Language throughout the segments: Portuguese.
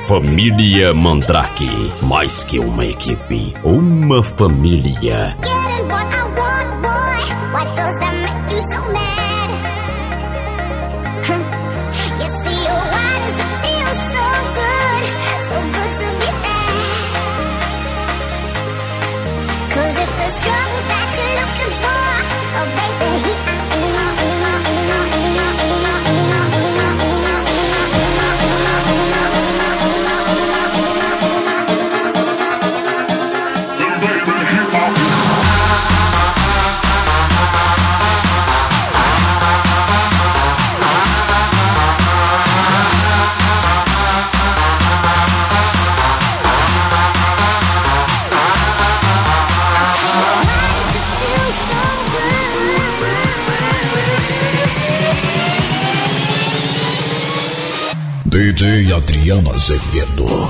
Família Mandrake, mais que uma equipe, uma família. Getting what I want, boy. Why does that make you so mad? You see, why does it feel so good to be bad? 'Cause if there's trouble that you're looking for, oh baby, DJ Adriana Azevedo.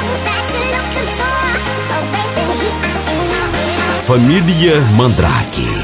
Família Mandrake.